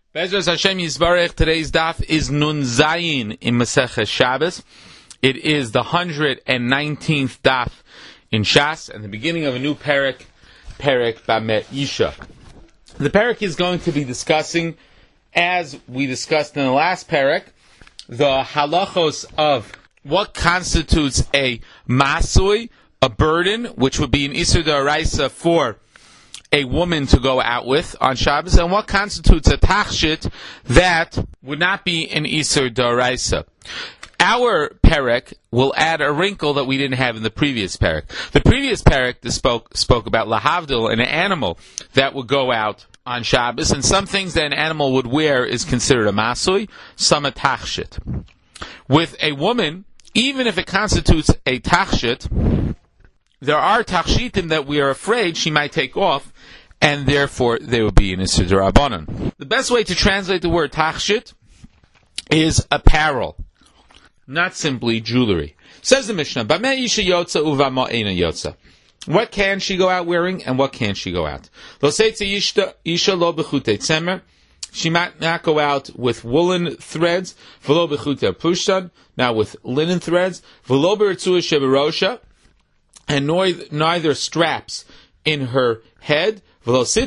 Bezras Hashem Yisbarech, today's daf is Nun Zayin in Maseches Shabbos. It is the 119th daf in Shas, and the beginning of a new Perek Bamet Yisha. The Perek is going to be discussing, as we discussed in the last Perek, the halachos of what constitutes a masui, a burden, which would be an Isur D'Oraisa for a woman to go out with on Shabbos, and what constitutes a tachshit that would not be an Isur D'Oraisa. Our Perek will add a wrinkle that we didn't have in the previous Perek. The previous Perek spoke about lahavdil, an animal that would go out on Shabbos, and some things that an animal would wear is considered a masui, some a tachshit. With a woman, even if it constitutes a tachshit, there are tachshitim that we are afraid she might take off, and therefore they will be in Isur D'Rabbanan. The best way to translate the word tachshit is apparel, not simply jewelry. Says the Mishnah, Bameh Isha Yotza Uvama Eina Yotza. What can she go out wearing, and what can't she go out? Lo Seitze Isha Lo Bechutei Tzemer. She might not go out with woolen threads, V'lo Bechutei Pushtan, not with linen threads, V'lo B'Ritzua Sheberosha, and neither straps in her head, nor is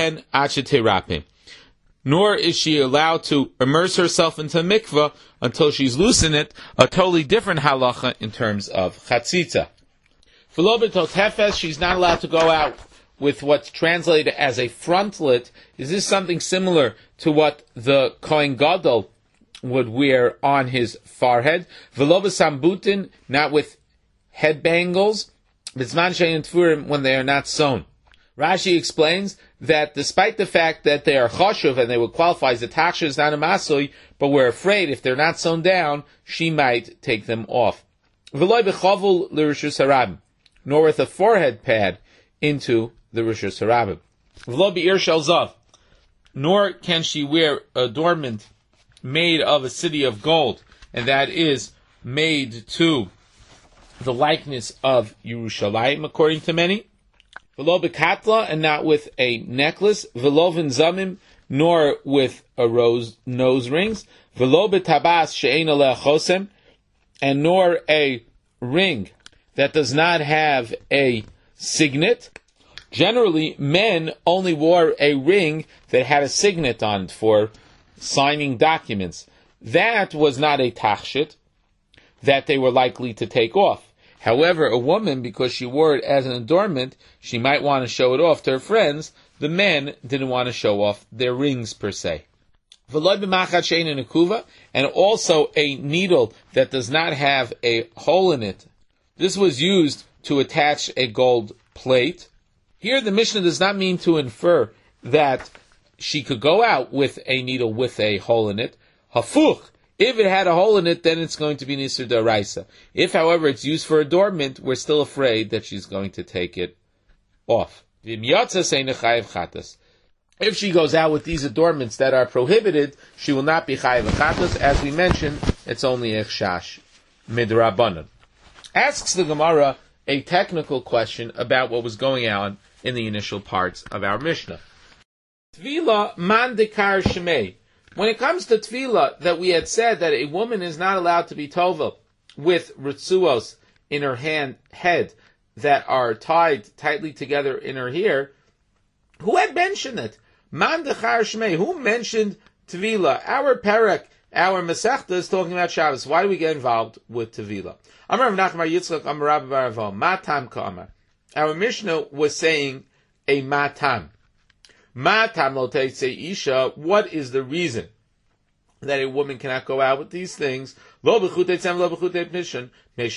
she allowed to immerse herself into mikvah until she's loose in it, a totally different halacha in terms of chatzitza. She's not allowed to go out with what's translated as a frontlet. Is this something similar to what the Kohen Gadol would wear on his forehead? Not with head bangles, when they are not sewn. Rashi explains that despite the fact that they are choshuv and they would qualify as a tachshit, not a masui, but we're afraid if they're not sewn down, she might take them off. Nor with a forehead pad into the Rishus Harabim. Nor can she wear adornment made of a city of gold, and that is made to the likeness of Yerushalayim, according to many. V'lo bekatla, and not with a necklace. V'lo v'nzamim, nor with a nose rings. V'lo betabas she'ein aleh chosem, and nor a ring that does not have a signet. Generally, men only wore a ring that had a signet on it for signing documents. That was not a tachshit that they were likely to take off. However, a woman, because she wore it as an adornment, she might want to show it off to her friends. The men didn't want to show off their rings per se. And also a needle that does not have a hole in it. This was used to attach a gold plate. Here the Mishnah does not mean to infer that she could go out with a needle with a hole in it. Hafuch. If it had a hole in it, then it's going to be an Isur D'Oraisa. If, however, it's used for adornment, we're still afraid that she's going to take it off. If she goes out with these adornments that are prohibited, she will not be chayav chatas. As we mentioned, it's only echshash midrabanan. Asks the Gemara a technical question about what was going on in the initial parts of our Mishnah. Tvila man dekar shemei. When it comes to tefillah, that we had said that a woman is not allowed to be tova with ritzuos in her head that are tied tightly together in her hair, who had mentioned it? Man dechar shmei. Who mentioned tefillah? Our perek, our Masechta is talking about Shabbos. Why do we get involved with tefillah? Amar Rav Nachman Yitzchak Amar Rabbi Baravo Matam Ka'amar. Our Mishnah was saying a matam. Matam lo teitze isha. What is the reason that a woman cannot go out with these things? Lo b'chutei tzem, lo b'chutei pnishan.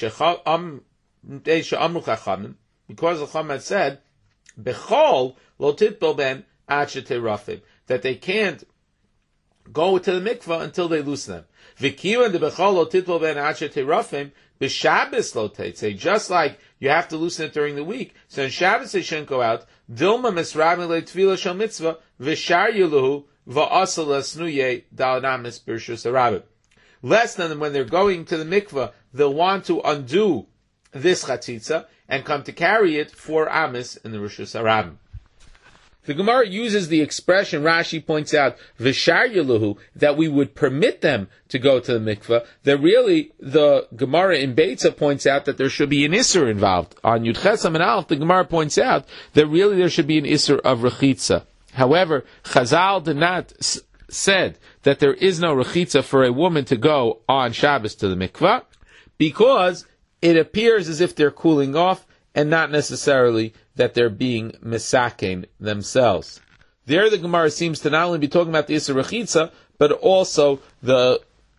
Amru chachamim, because the Chacham had said, bechol lo titbol ben ad sheterafim, that they can't go to the mikvah until they loosen them. V'kivan de bechol lo titbol ben ad sheterafim, b'Shabbos lo teitze, just like you have to loosen it during the week. So on Shabbos they shouldn't go out. Dilma misrabim le tefillah shel mitzvah v'shar yeluhu v'asal snuye dalanamis b'rshus harabim. Less than when they're going to the mikvah, they'll want to undo this chatzitza and come to carry it for amis in the rishus harabim. The Gemara uses the expression, Rashi points out, Vishar Yeluhu, that we would permit them to go to the mikveh. That really, the Gemara in Beitza points out that there should be an Isser involved. On Yud Chesam and Aleph, the Gemara points out that really there should be an Isser of Rechitza. However, Chazal did not said that there is no Rechitza for a woman to go on Shabbos to the mikveh, because it appears as if they're cooling off, and not necessarily that they're being misaken themselves. There the Gemara seems to not only be talking about the Isser Rechitza, but also the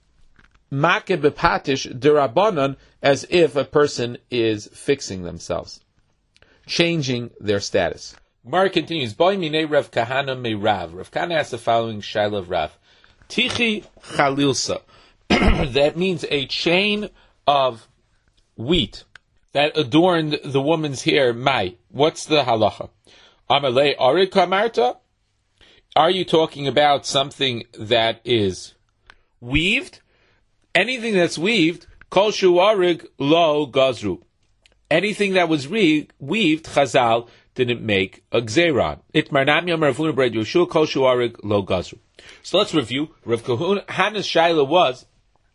Makeh B'Patish D'Rabbanan, as if a person is fixing themselves, changing their status. Gemara continues, Boy Minei Rav Kahana Me Rav. Rav Kahana has the following Shaila of Rav. Tichi Chalilsa. That means a chain of wheat that adorned the woman's hair. Mai. What's the halacha? Amalei Arik Kamarta? Are you talking about something that is weaved? Anything that's weaved, Kol Shu Arig Lo Gazru. Anything that was weaved, Chazal didn't make a gzeran. Itmarnam Yom Rav Huna Bred Yeshua Kol Shu Arig Lo Gazru. So let's review. Rav Kahana's shaila was,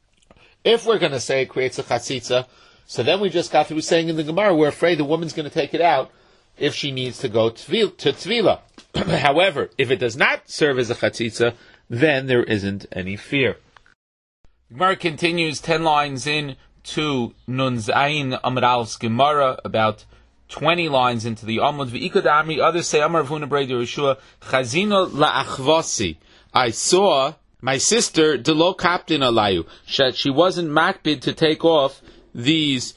if we're going to say it creates a chatzitza, so then we just got through saying in the Gemara, we're afraid the woman's going to take it out if she needs to go to Tvila. However, if it does not serve as a chatzitza, then there isn't any fear. The Gemara continues 10 lines in to Nun Zayin Amud Alep's Gemara, about 20 lines into the Amud. V'ikad Amri, others say, Amar Rav Huna B'rei Yeshua, Chazino la'achvasi. I saw my sister, Delo Kaptin Alayu, she wasn't makbid to take off these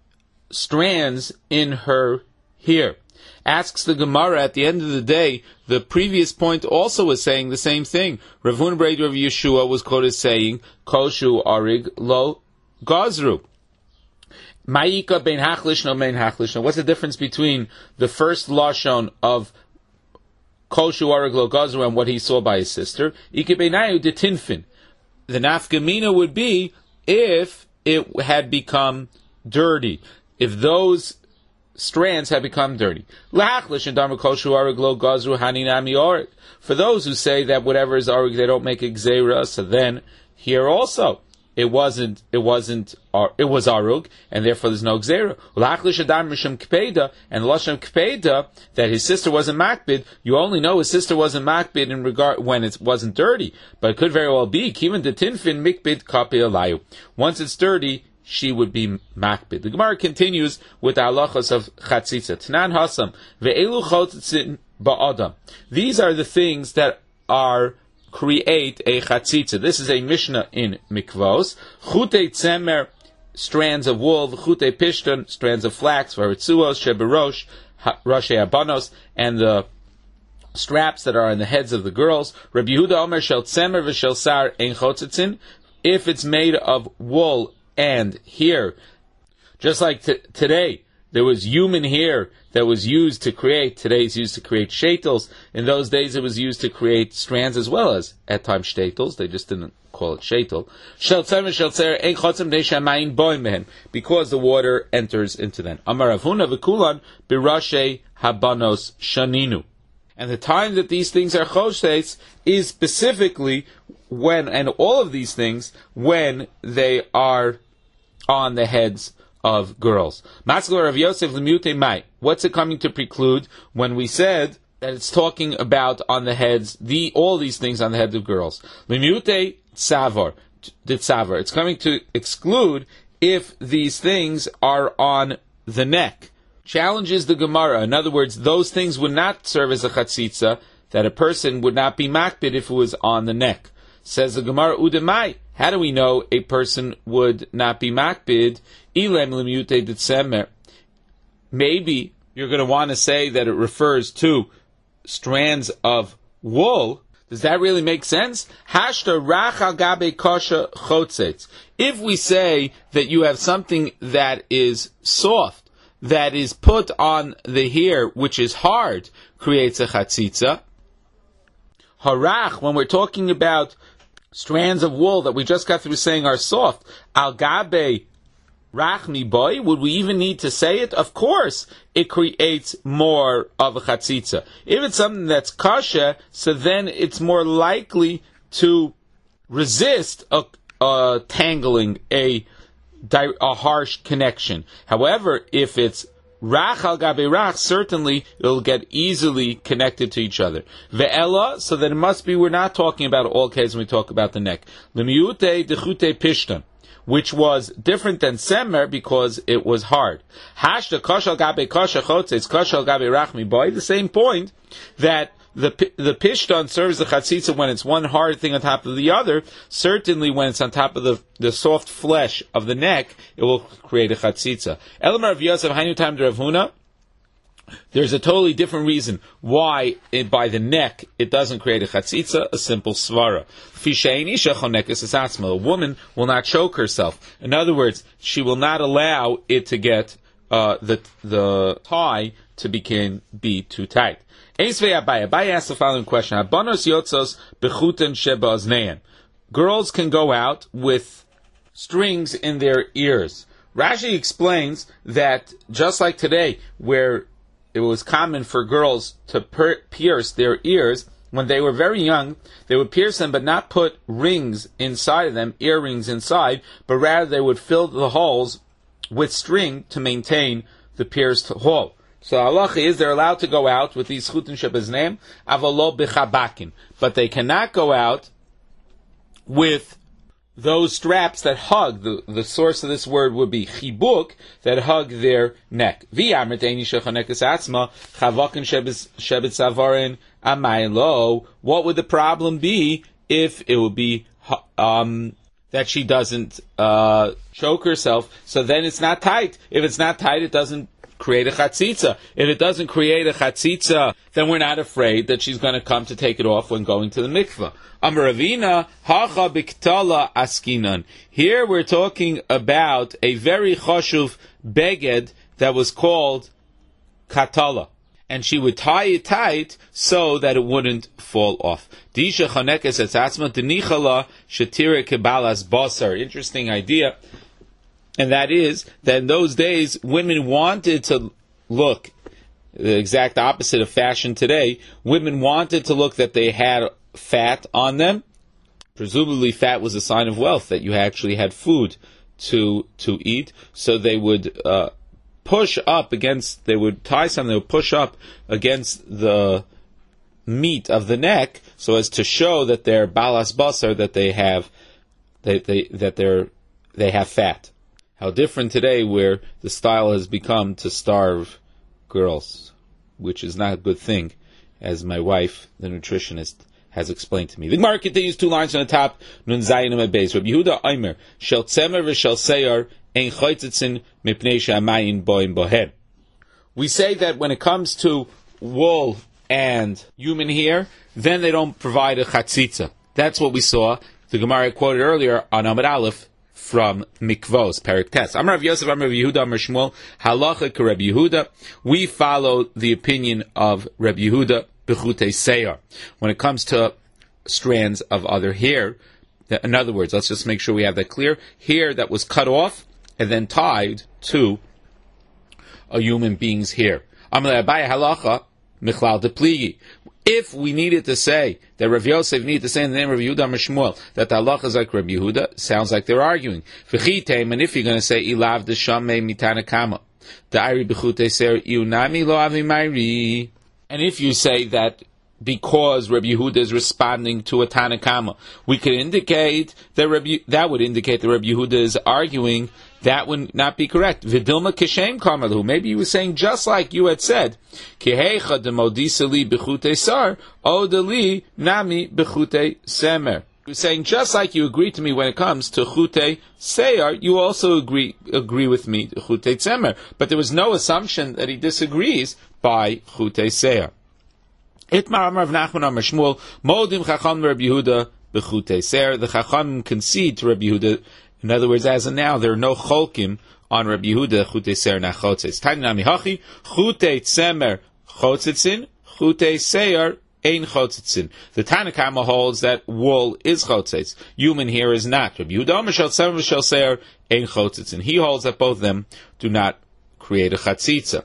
strands in her hair. Asks the Gemara, at the end of the day, the previous point also was saying the same thing. Rav Huna B'rei Yeshua was quoted saying, Kol Shu Arig Lo Gazru. Ma'ika bein hachlish no bein hachlish. Now, what's the difference between the first lashon of Kol Shu Arig Lo Gazru and what he saw by his sister? Ike beinayu de tinfin. The nafkamina would be if it had become dirty, if those strands had become dirty. Lahachlish and dharma Kol Shu Arig Lo Gazru haninami arig. For those who say that whatever is arig, they don't make a gzeira, so then here also it was arug, and therefore there's no gzeira. Lahachlish adam mishum kpeda, and lashon kpeda, that his sister wasn't makbid. You only know his sister wasn't makbid in regard when it wasn't dirty, but it could very well be kivan de tinfin mikbid kapi alayu. Once it's dirty, she would be makbid. The Gemara continues with the halachos of chatzitza. Tanan hasam ve'elu chotzin ba'adam. These are the things that are create a chatzitza. This is a Mishnah in Mikvos. Chutei tzemer, strands of wool. Chutei pishton, strands of flax. Varitzuos, sheberosh, roshe abanos, and the straps that are on the heads of the girls. Rabbi Yehuda Omer shel tzemer v'shel sar ein chotzitzin. If it's made of wool and hair, just like today, there was human hair that was used to create, today's used to create shetels. In those days it was used to create strands as well as, at times, shetels. They just didn't call it shetel. Because the water enters into them. Amar Rav Huna v'kulan birashe habanos shaninu. And the time that these things are choshes is specifically when, and all of these things, when they are on the heads of girls. Matzler of Yosef Lemute Mai. What's it coming to preclude when we said that it's talking about on the heads, all these things on the heads of girls? Lemute Tzavar. It's coming to exclude if these things are on the neck. Challenges the Gemara. In other words, those things would not serve as a chatzitza, that a person would not be makbid if it was on the neck. Says the Gemara, Udemai. How do we know a person would not be makbid? Ilem lemute detzemer. Maybe you're going to want to say that it refers to strands of wool. Does that really make sense? Hashta rachal gabe kosha chotzetz. If we say that you have something that is soft, that is put on the hair, which is hard, creates a chatzitza. Harach, when we're talking about strands of wool that we just got through saying are soft, al gabe Rachmi boy, would we even need to say it? Of course, it creates more of a chatzitza. If it's something that's kasha, so then it's more likely to resist a tangling, a harsh connection. However, if it's rach al gabe rach, certainly it'll get easily connected to each other. Ve'ela, so then it must be, we're not talking about all cases when we talk about the neck. L'miute dechute pishtan, which was different than semer because it was hard. Hashta kashal gabe kasha chotzetz kashal gabe rachmi boy. The same point that the pishtan serves the chatzitza when it's one hard thing on top of the other. Certainly, when it's on top of the soft flesh of the neck, it will create a chatzitza. Elamar of Yosef Hainu Tam de Rav Huna. There's a totally different reason why by the neck it doesn't create a chatzitza, a simple svara. A woman will not choke herself. In other words, she will not allow it to get the tie to be too tight. Abaye asks the following question: girls can go out with strings in their ears. Rashi explains that just like today, where it was common for girls to pierce their ears, when they were very young, they would pierce them but not put rings inside of them, earrings inside, but rather they would fill the holes with string to maintain the pierced hole. So halacha is they're allowed to go out with these chutin shebeznaim, avalo b'chabakin, but they cannot go out with those straps that hug, the source of this word would be chibuk, that hug their neck. What would the problem be if it would be that she doesn't choke herself? So then it's not tight. If it's not tight, it doesn't create a chatzitza. If it doesn't create a chatzitza, then we're not afraid that she's going to come to take it off when going to the mikveh. Amravina hacha biktala askinan. Here we're talking about a very chashuv beged that was called katala, and she would tie it tight so that it wouldn't fall off. Disha chanekes etzatzma denichala shetira kebalas basar. Interesting idea. And that is that in those days, women wanted to look the exact opposite of fashion today. Women wanted to look that they had fat on them. Presumably, fat was a sign of wealth, that you actually had food to eat. So they would push up against. They would tie something. They would push up against the meat of the neck, so as to show that they're balas basar, that they have they have fat. How different today, where the style has become to starve girls, which is not a good thing, as my wife, the nutritionist, has explained to me. The Gemara continues, 2 lines on the top. Nun zayin beis. Rabbi Yehuda Omer shel tzemer v'shel seyar ein choytzitzin mipnei she'amayin boim bohem. We say that when it comes to wool and human hair, then they don't provide a chatzitza. That's what we saw. The Gemara quoted earlier on Amud Aleph from Mikvos, Perik Tes. Amar Rav Yosef, Amar Rav Yehuda, Amar Shmuel, halacha k'Rabbi Yehuda. We follow the opinion of Rabbi Yehuda b'chutei seyar. When it comes to strands of other hair, in other words, let's just make sure we have that clear, hair that was cut off and then tied to a human being's hair. Amar Abaye halacha michlal depligi. If we needed to say that Rav Yosef needed to say in the name of Rav Yehuda Amar Shmuel that the halacha is like Rabbi Yehuda, sounds like they're arguing. And if you're going to say ilav deshamei mitana kama, the iri b'chutei ser iunami lo avi mayri, and if you say that because Rabbi Yehuda is responding to a Tanakama, we could indicate that that would indicate that Rabbi Yehuda is arguing. That would not be correct. Vidilma kishem kamalu. Maybe he was saying just like you had said. Kihecha demodisali b'chutei sar odali nami b'chutei semer. He was saying just like you agree to me when it comes to chutei seyar, you also agree with me chutei semer. But there was no assumption that he disagrees by chutei seyar. Itmar Amar Rav Nachman Amar Shmuel modim chacham Rabbi Yehuda b'chutei seyar. The chacham concede to Rabbi Yehuda. In other words, as of now, there are no cholkim on Rabbi Yehuda chutei seyar nachotzes. Tani nami hachi chutei tzemer chotzetzin chutei seyar ein chotzitzin. The Tanna Kama holds that wool is chotzitz. Human hair is not. Rabbi Yehuda Omer shel tzemer v'shel seir ein chotzitzin. He holds that both of them do not create a chatzitza.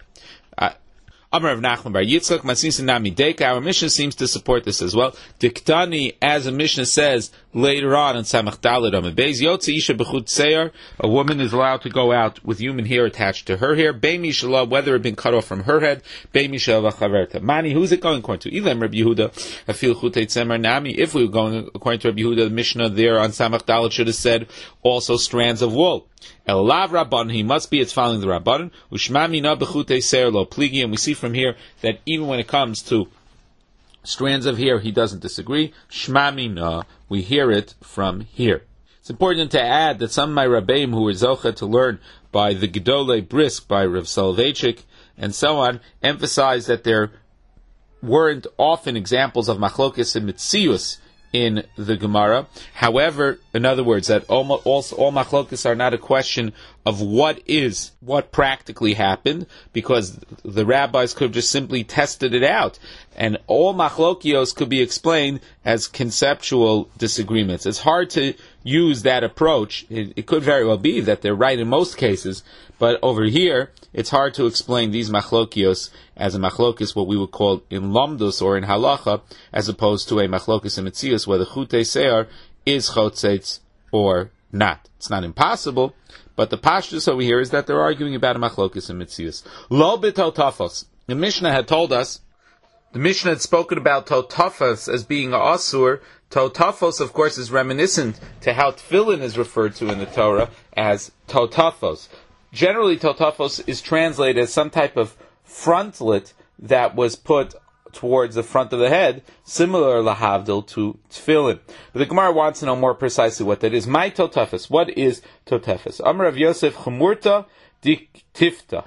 Amar of Nachman bar Yitzchak, Masnisin Nami Deka. Our Mishnah seems to support this as well. Diktani, as a Mishnah says later on in Samach Daled Amar Beis, Yotze Isha B'chut Seir, a woman is allowed to go out with human hair attached to her hair. Beimi Shalah, whether it been cut off from her head. Beimi Shalah Chaverta. Mani, who's it going according to? Ilem Rabbi Yehuda, Afil Chutei Tzemer Nami. If we were going according to Rabbi Yehuda, the Mishnah there on Samach Daled should have said also strands of wool. El lav rabban, he must be, it's following the rabbanon. Ushmamina b'chutei seir lo pligi, and we see from here that even when it comes to strands of hair, he doesn't disagree. Shmamina, we hear it from here. It's important to add that some of my rabbeim who were zocha to learn by the Gedolei Brisk, by Rav Soloveitchik, and so on, emphasize that there weren't often examples of machlokes and mitzius in the Gemara. However, in other words, that all machlokes are not a question of what practically happened, because the rabbis could have just simply tested it out, and all machlokios could be explained as conceptual disagreements. It's hard to use that approach. It could very well be that they're right in most cases, but over here, it's hard to explain these machlokios as a machlokis, what we would call in lomdus or in halacha, as opposed to a machlokis in mitzias, whether chutei seir is chotzetz or not. It's not impossible, but the pashtus over here is that they're arguing about a machlokis in mitzias. Lo b'totafos. The Mishnah had told us, the Mishnah had spoken about totafos as being a asur. Totafos, of course, is reminiscent to how tefillin is referred to in the Torah as totafos. Generally, totafos is translated as some type of frontlet that was put towards the front of the head, similar lahavdil to tefillin. But the Gemara wants to know more precisely what that is. My totafos. What is totafos? Amar Rav Yosef chumurta diktifta.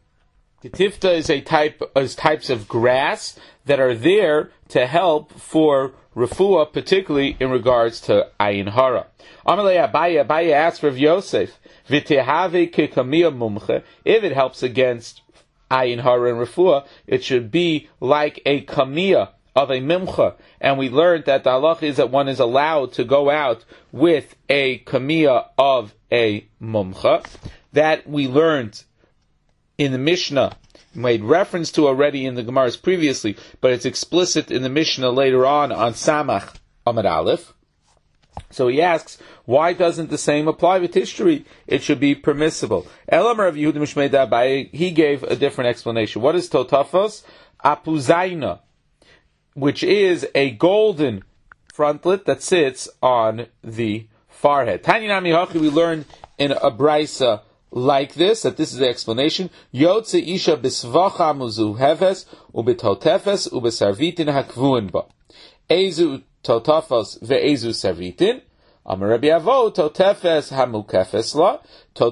Ketifta is types of grass that are there to help for refuah, particularly in regards to ayin hara. Amalei Abaye asked Rav Yosef, v'tehave kekamiyah mumche, if it helps against ayin hara and refuah, it should be like a kamiyah of a mimcha. And we learned that the halach is that one is allowed to go out with a kamiyah of a mumcha. That we learned in the Mishnah, made reference to already in the Gemaras previously, but it's explicit in the Mishnah later on Samach Amud Aleph. So he asks, why doesn't the same apply with Tishrei? It should be permissible. Elamar of Yehuda Mishmei Dabai, he gave a different explanation. What is totafos? Apuzaina, which is a golden frontlet that sits on the forehead. Tanya Nami Hachi, we learned in a brisa like this, that this is the explanation. Yotze isha bisvacha muzu heves, ubitotefes, ubisarvitin hakvuin ba. Ezu totafos ve'ezu sarvitin. Amar Rabbi Avo, totefes hamukefes la.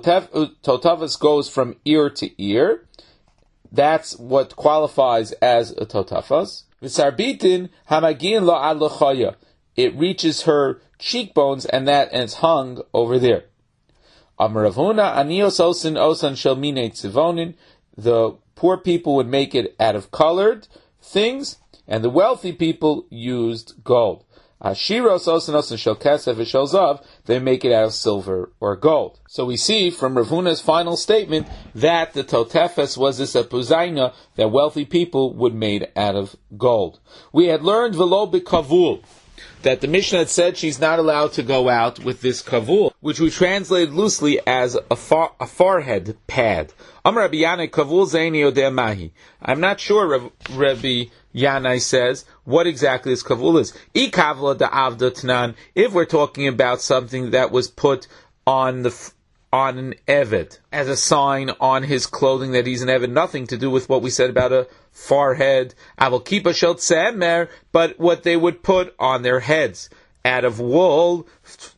Totafos goes from ear to ear. That's what qualifies as a totafos. V'sarbitin hamagin la ad l'chaya. It reaches her cheekbones, and it's hung over there. Amaravuna anios osan shelmine tzivonin. The poor people would make it out of colored things, and the wealthy people used gold. Ashiros osan shel kesef shel zav. They make it out of silver or gold. So we see from Rav Huna's final statement that the totefes was this apuzaina that wealthy people would made out of gold. We had learned velo b'kavul, that the Mishnah had said she's not allowed to go out with this kavul, which we translated loosely as a forehead pad. Amar Rabbi Yanai kavul zeini odeh mahi. I'm not sure, Rabbi Yanai says, what exactly this kavul is. I kavla da avda tnan, if we're talking about something that was put on an eved, as a sign on his clothing that he's an eved, nothing to do with what we said about a forehead, avol kipa shel tzemer, but what they would put on their heads, out of wool,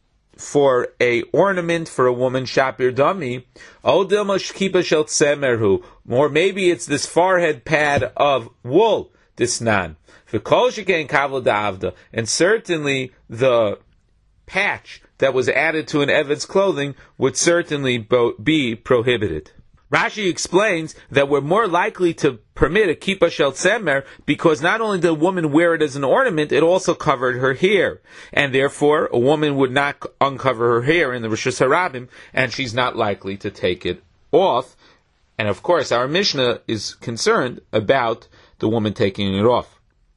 for a ornament for a woman, shapir dami, odilma kipa shel tzemerhu, or maybe it's this forehead pad of wool, this nan, v'kol shekain kavla da avda, and certainly the patch that was added to an eved's clothing would certainly be prohibited. Rashi explains that we're more likely to permit a kippah shel tzemer because not only did the woman wear it as an ornament, it also covered her hair. And therefore, a woman would not uncover her hair in the Rishus Harabim, and she's not likely to take it off. And of course, our Mishnah is concerned about the woman taking it off.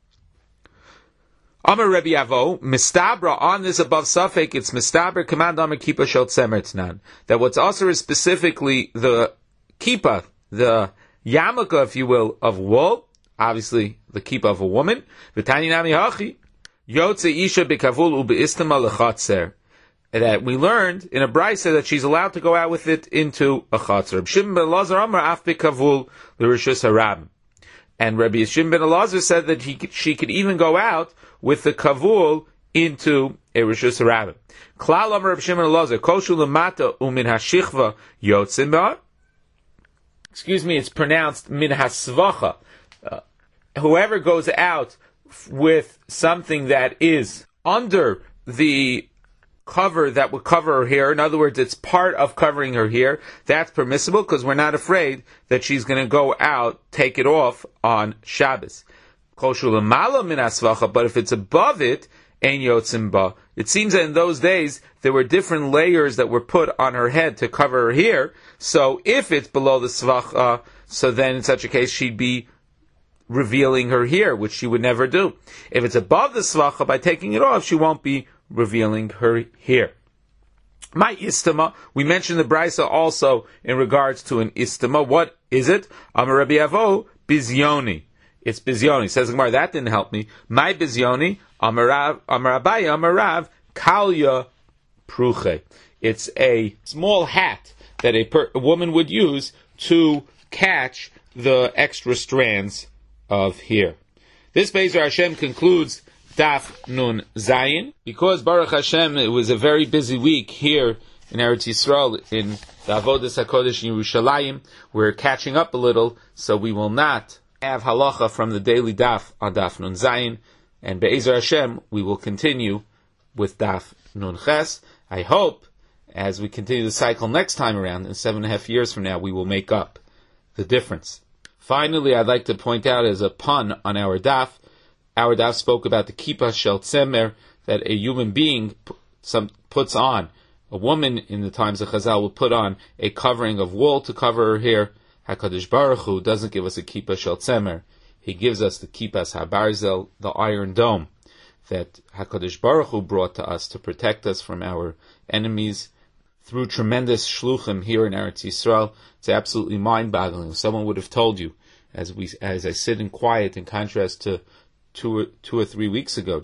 Amar Rebbe Avo, mistabra, on this above suffix, it's mistabra, command Amar kippah shel tzemer tnan. That what's also is specifically the kippah, the yarmulke, if you will, of wool, obviously the kippah of a woman. V'tani nami hachi, yotze isha bekavul ubeistama lechatzer. That we learned in a brisa that she's allowed to go out with it into a chatzer. Shimon ben Elazar Amar af bekavul l'rishus harabim. And Rabbi Shimon ben Elazar said that she could even go out with the kavul into a rishus harabim. Klal Amar Rabbi Shimon ben Elazar koshu lemata umin hashichva yotzim ba. Excuse me, it's pronounced min hasvacha. Whoever goes out with something that is under the cover that would cover her hair, in other words, it's part of covering her hair, that's permissible because we're not afraid that she's going to go out, take it off on Shabbos. But if it's above it, ein yotzim ba. It seems that in those days there were different layers that were put on her head to cover her hair. So if it's below the svacha, so then in such a case she'd be revealing her hair, which she would never do. If it's above the svacha, by taking it off, she won't be revealing her hair. My istama, we mentioned the brisa also in regards to an istama. What is it? Amar Rabbi Avo, bizyoni. It's bizyoni. Says the Gemara, that didn't help me. My bizyoni, Amar Abaye, Amar Rav, kalya pruche. It's a small hat that a woman would use to catch the extra strands of hair. This Be'ezer Hashem concludes Daf Nun Zayin. Because Baruch Hashem, it was a very busy week here in Eretz Yisrael, in the Avodas HaKodesh in Yerushalayim. We're catching up a little, so we will not have halacha from the daily daf on Daf Nun Zayin. And Be'ezer Hashem, we will continue with Daf Nun Ches. I hope, as we continue the cycle next time around, in 7.5 years from now, we will make up the difference. Finally, I'd like to point out as a pun on our daf spoke about the kippah shel tzemer, that a human being puts on. A woman in the times of Chazal will put on a covering of wool to cover her hair. HaKadosh Baruch Hu doesn't give us a kippah shel tzemer. He gives us the kippahs habarzel, the iron dome, that HaKadosh Baruch Hu brought to us to protect us from our enemies through tremendous shluchim here in Eretz Yisrael. It's absolutely mind-boggling. If someone would have told you, as I sit in quiet, in contrast to two or three weeks ago,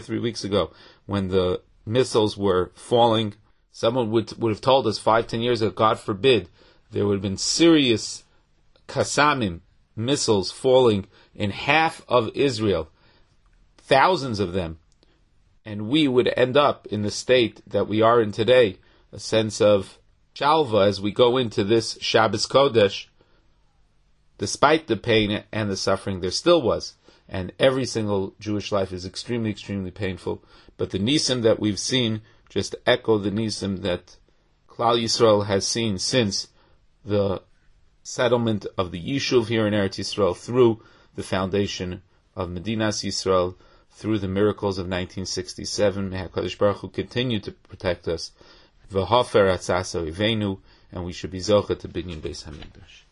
when the missiles were falling, someone would have told us 5-10 years ago, God forbid, there would have been serious Qasamim missiles falling in half of Israel, thousands of them, and we would end up in the state that we are in today, a sense of shalva as we go into this Shabbos Kodesh. Despite the pain and the suffering, there still was. And every single Jewish life is extremely, extremely painful. But the nisim that we've seen just echo the nisim that Klal Yisrael has seen since the settlement of the Yishuv here in Eretz Yisrael, through the foundation of Medinas Yisrael, through the miracles of 1967. May HaKadosh Baruch Hu continue to protect us. V'hafer atzasa ivenu, and we should be zocha to binyan Beis Hamikdash.